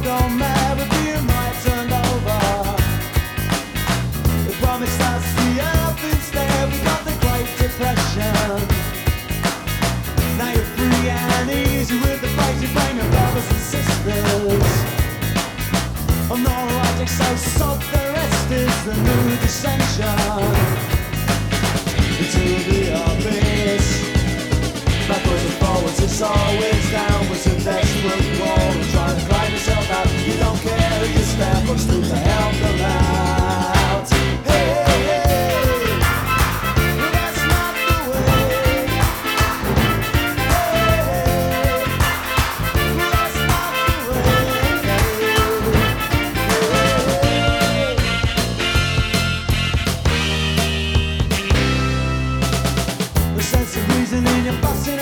gone mad with being right turned over. They promised us the earth instead. We got the Great Depression. Now you're free and easy with the fight you blame your brothers and sisters. I'm not logic, so sod the rest is the new dissension. Until the